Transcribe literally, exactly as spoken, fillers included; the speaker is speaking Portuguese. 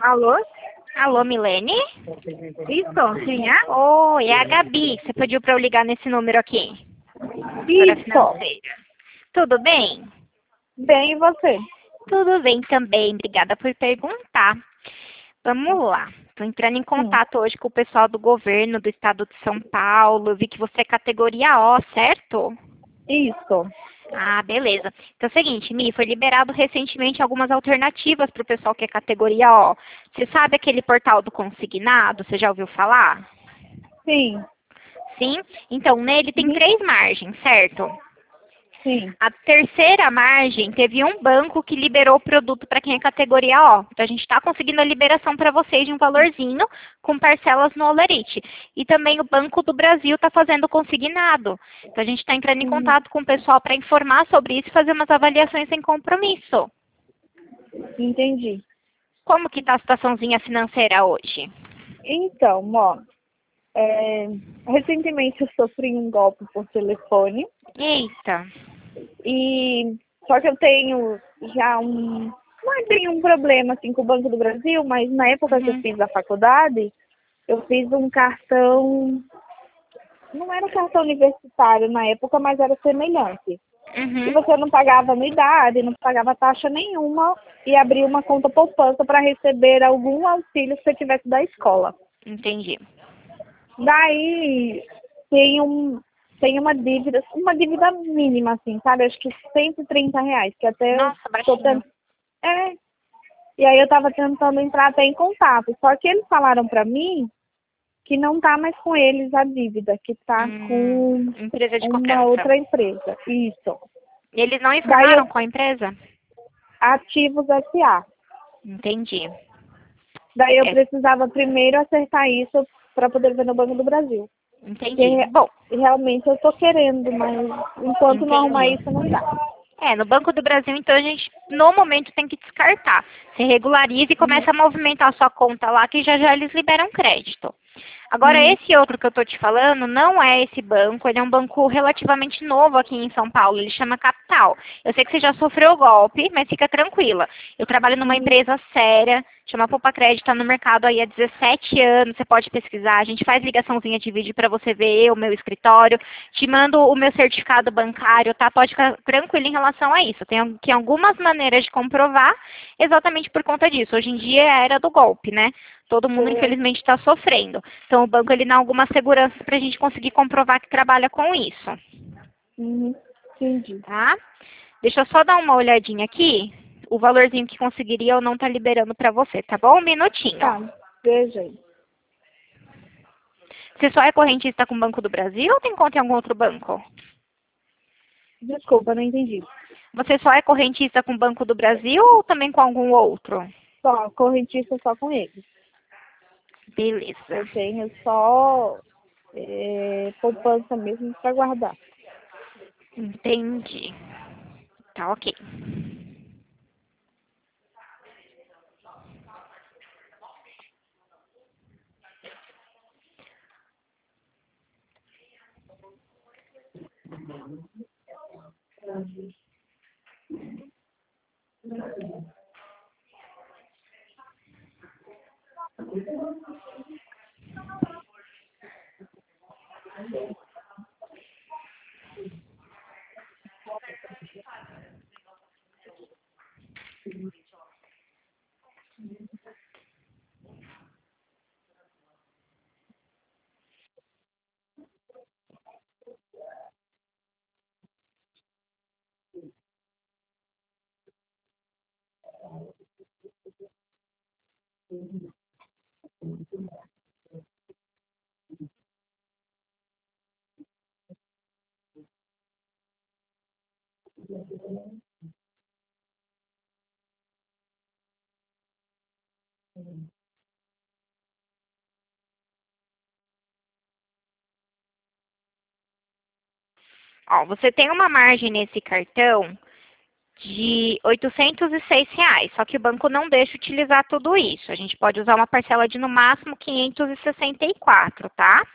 Alô? Alô, Milene? Isso, sim, é? Oi, é a Gabi. Você pediu para eu ligar nesse número aqui? Para Isso. financeira. Tudo bem? Bem, e você? Tudo bem também. Obrigada por perguntar. Vamos lá. Estou entrando em Sim. contato hoje com o pessoal do governo do estado de São Paulo. Eu vi que você é categoria O, certo? Isso. Ah, beleza. Então é o seguinte, Mi, foi liberado recentemente algumas alternativas para o pessoal que é categoria O. Você sabe aquele portal do consignado? Você já ouviu falar? Sim. Sim? Então, nele tem Uhum. três margens, certo? Sim. A terceira margem teve um banco que liberou o produto para quem é categoria O. Então, a gente está conseguindo a liberação para vocês de um valorzinho com parcelas no Olerite. E também o Banco do Brasil está fazendo consignado. Então, a gente está entrando em Uhum. contato com o pessoal para informar sobre isso e fazer umas avaliações sem compromisso. Entendi. Como que está a situaçãozinha financeira hoje? Então, ó, é, recentemente eu sofri um golpe por telefone Eita. e só que eu tenho já um, não é bem um problema assim com o Banco do Brasil, mas na época que eu Uhum. fiz a faculdade, eu fiz um cartão, não era cartão universitário na época, mas era semelhante. E Uhum. você não pagava anuidade, não pagava taxa nenhuma e abria uma conta poupança para receber algum auxílio que você tivesse da escola. Entendi. Daí tem, um, tem uma dívida, uma dívida mínima, assim, sabe? Acho que cento e trinta reais, que até eu Nossa, tô baixinho. tentando. É, e aí eu tava tentando entrar até em contato. Só que eles falaram para mim que não tá mais com eles a dívida, que tá Hum, com empresa de uma cobrança. outra empresa. Isso. Eles não Daí eu, informaram com a empresa? Ativos S A. Entendi. Daí eu É, precisava primeiro acertar isso para poder ver no Banco do Brasil. Porque entendi. re- Bom, realmente eu tô querendo, mas enquanto não arrumar entendi. isso não dá. É, no Banco do Brasil, então, a gente, no momento, tem que descartar. Você regulariza e Uhum. começa a movimentar a sua conta lá, que já já eles liberam crédito. Agora, Uhum. esse outro que eu estou te falando não é esse banco, ele é um banco relativamente novo aqui em São Paulo, ele chama Capital. Eu sei que você já sofreu o golpe, mas fica tranquila. Eu trabalho numa Uhum. empresa séria, chama Poupa Crédito, está no mercado aí há dezessete anos, você pode pesquisar, a gente faz ligaçãozinha de vídeo para você ver eu, meu escritório, te mando o meu certificado bancário, tá? Pode ficar tranquilo em relação a isso. Tem aqui algumas maneiras de comprovar, exatamente por conta disso. Hoje em dia é a era do golpe, né? Todo mundo, Uhum. infelizmente, está sofrendo. Então, o banco ele dá algumas seguranças para a gente conseguir comprovar que trabalha com isso, Uhum. Entendi. tá? Deixa eu só dar uma olhadinha aqui. O valorzinho que conseguiria eu não tá liberando para você, tá bom? Um minutinho. Tá, veja aí. Você só é correntista com o Banco do Brasil ou tem conta em algum outro banco? Desculpa, não entendi. Você só é correntista com o Banco do Brasil ou também com algum outro? Só, correntista só com eles. Beleza. Eu tenho só é, poupança mesmo para guardar. Entendi. Tá ok. Ó, você tem uma margem nesse cartão de oitocentos e seis reais, só que o banco não deixa utilizar tudo isso. A gente pode usar uma parcela de no máximo quinhentos e sessenta e quatro, tá?